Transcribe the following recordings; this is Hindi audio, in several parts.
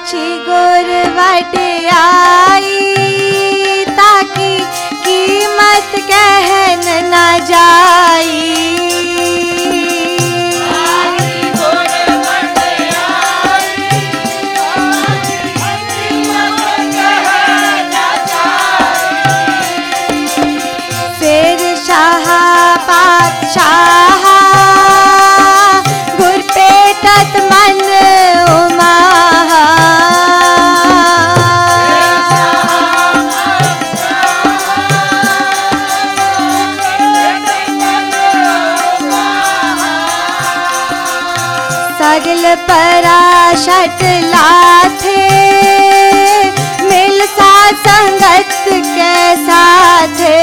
साक्षी गुर वड्याई ताकि कीमत कहन न जाई। फिर शाह पातशाह गुर पे तत् मन उमा। सगल पराशट लाथे मिल सा संगत के साथे।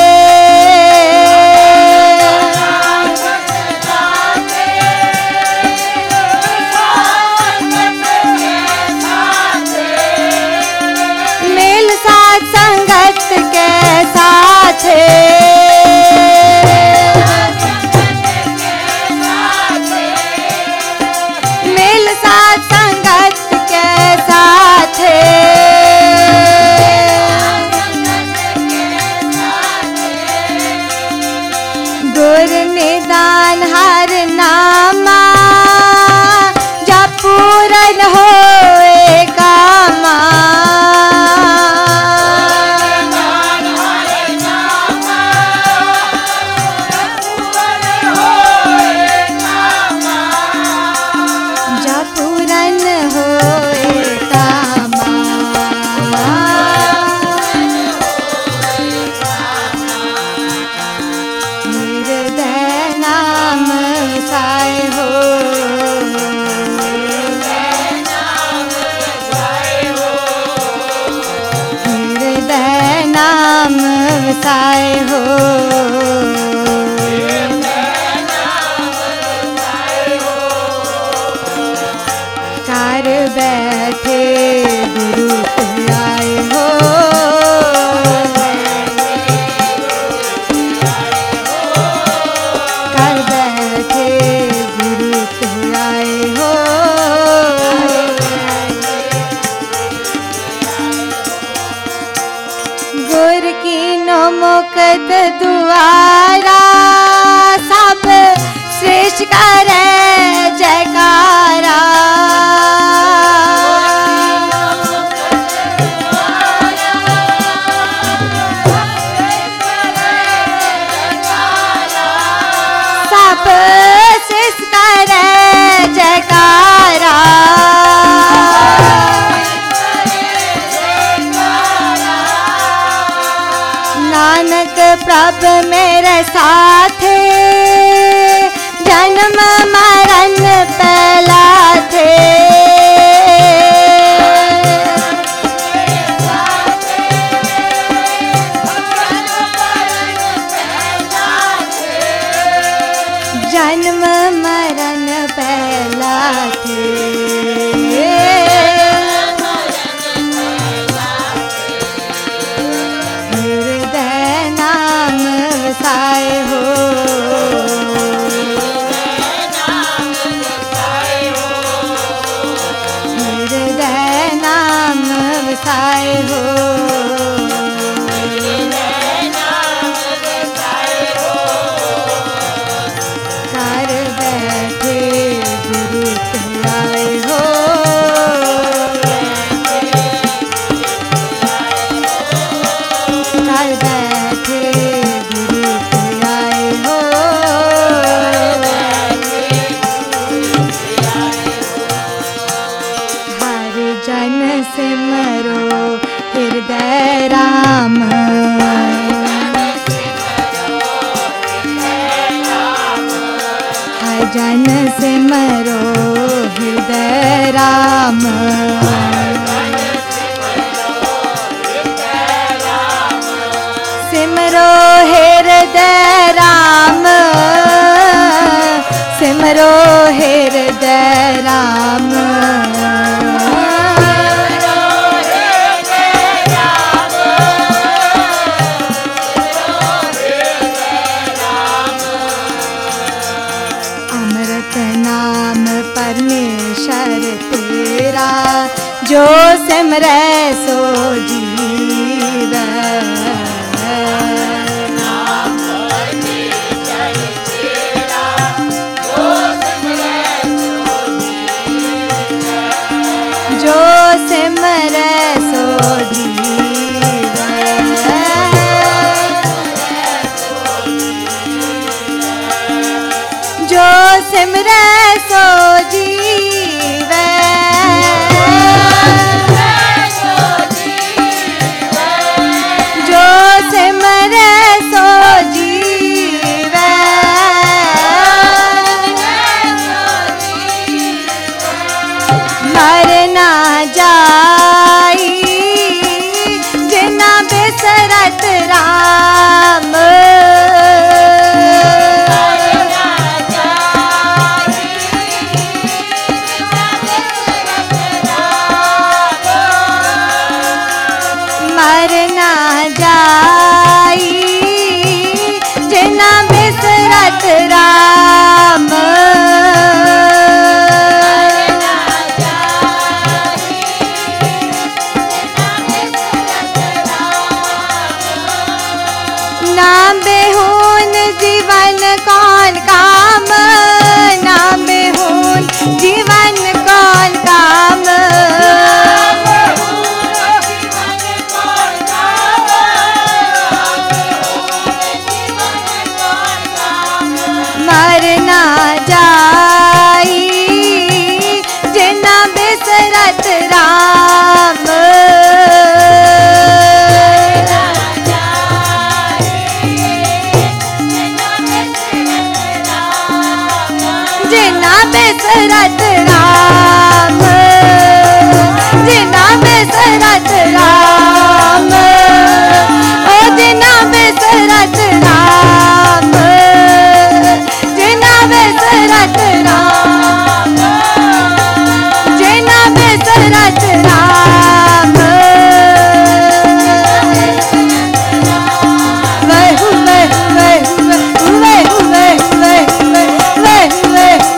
मिल सा संगत के साथे। मिल साथ संगत के साथे। गुर निदान हर नामा जब पूरन होए कामा। साए हो कर बैठे गुरु आए हो। कर बैठे गुरु आए हो। गुर की मुकद दुआरा सब श्रेष्ठ करे जयकारा। सब श्रेष्ठ करे जयकारा। नानक प्रभ मेरे साथ जन्म मरण पहला थे। जन्म मरण पहला थे। साए हो हृदय नाम वसाए हो। कर बैठे गुरु आए हो। कर बैठे जन सिमरो हृदय राम। हर जन सिमरो हृदय राम। सिमरो हृदय राम। सिमरो हृदय राम। जो सिमरै सो जीवै। जो सिमरै सो जीवै। जो सिमरै सो जीवै। जो सिमरै सो जीवै। मर ना जाई जिना बिसरत राम। मर ना जाई जिना बिसरत राम। नाम बेहून जीवन कौन काम। नाम बेहून जीवन कौन काम। मर ना जाई जिना बिसरत राम। जिना बिसरत राम। जिना बिसरत राम। ओ जिना बिसरत राम। जिना बिसरत राम। जिना बिसरत राम। वहु वहु वहु वहु वहु वहु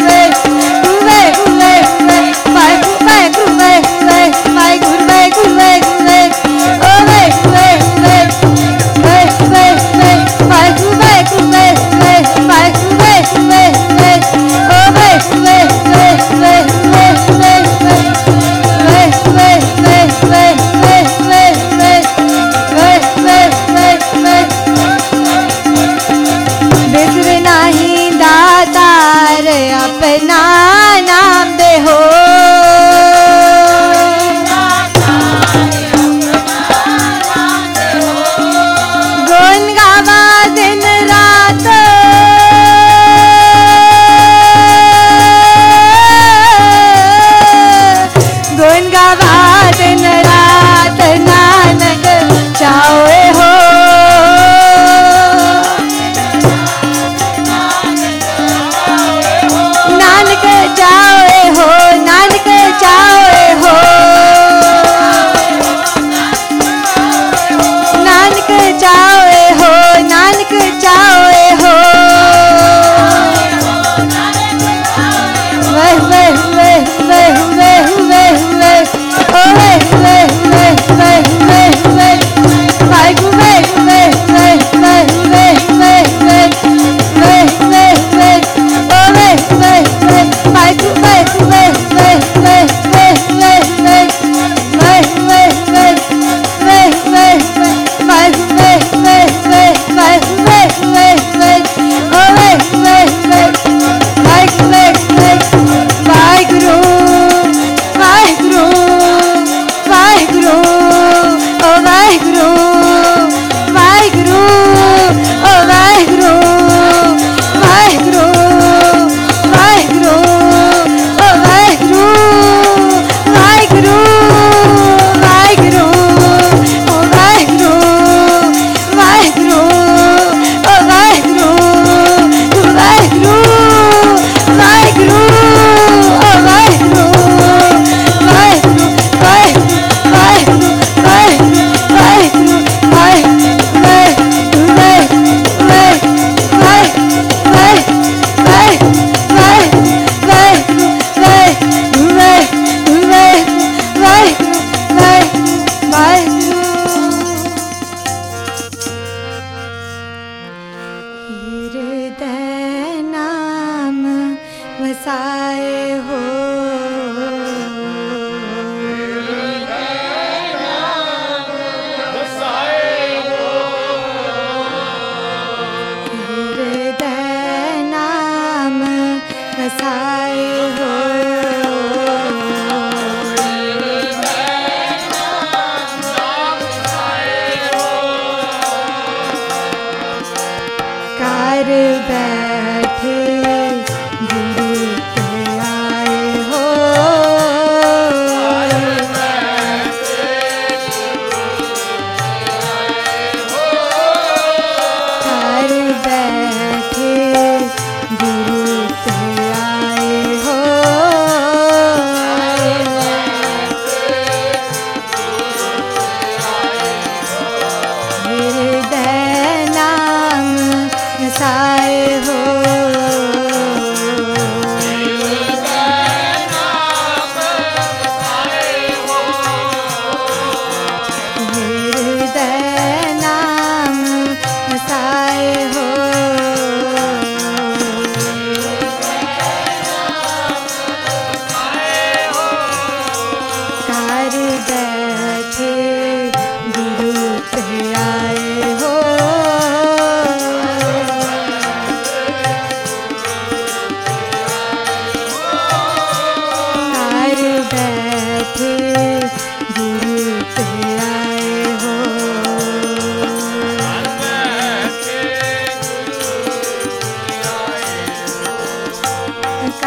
अपना नाम दे हो। गुण गावा दिन रात। गुण गावा दिन रात नानक चाहे हो। नानक चाहे हो। नानक चाहे हो। नानक चाहे हो। नानक चाहे हो। वह वह वह वह वह वह वह ओ वह वह वह वह वह वह वाहिगुरु वह वह वह वह वह वह वह वह वह ओ वह वह वह वाहिगुरु वह वह वह वह वह वह वह वह वह वह वह वह वाहिगुरु वह वह वह वाहिगुरु वह वह वह ओ वह वह वह वाहिगुरु वह वह वाहिगुरु।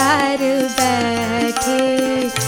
प्यार बैठे